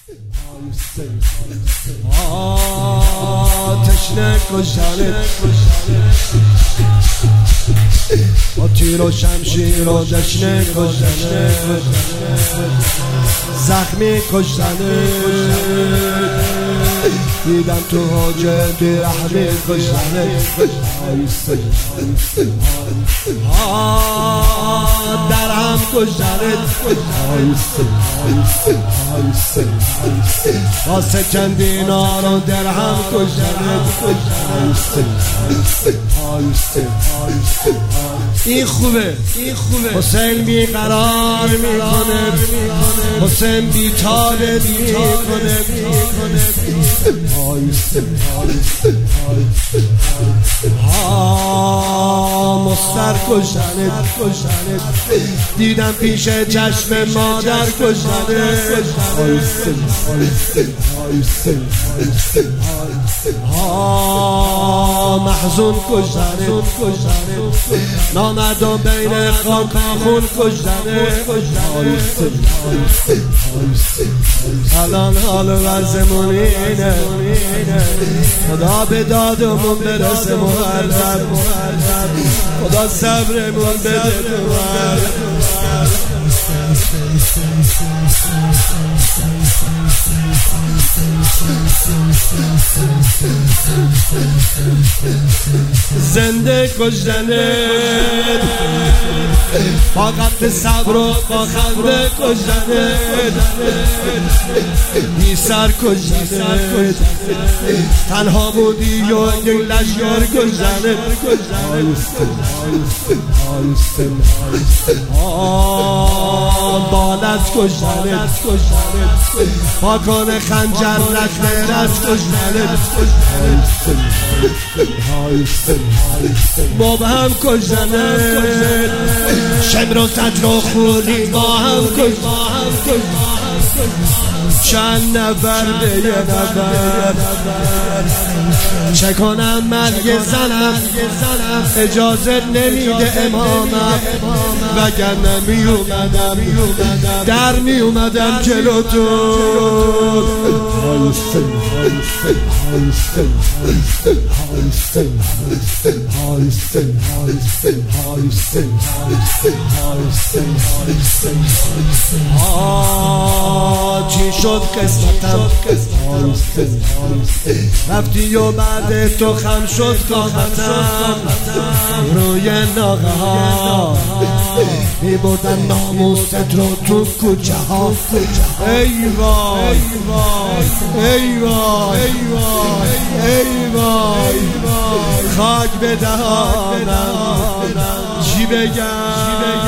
تشنه کشنه با تیر و شمشیر و دشنه کشنه زخمی کشنه دیدم تو حاجه بیرحمی کشنه در هم کشنه واسه چند دینار و درهم کشنه این خوبه حسین بیقرار میکنه حسین بی‌طالب میکنه مستر کشنه دیدم پیش چشم مادر کشنه محزون کشنه نامرد و بین خاک خون کشنه الان حال وضعمون اینه خدا به دادمون برسه محرم خدا صبرمون بده زنده کشنه فقط صبر و با خنده کشنه بی سر کشنه تنها بودی و یک لشکر کشنه بالت کشنه پاکان خنجر رد کشنه با هم کشنه شمر و زجر و خونی با هم کشنه چند نفر به یه نفر چه کنم من یه زنم اجازه نمیده امامم وگرنه میومدم در میومدم جلو تو چی شد قسمتم رفتی و بعد تو خم شد قامتم روی ناغه ها می بردن ناموست رو تو کوچه ها ای وای ای وای ای وای خاک به دهانم چی بگم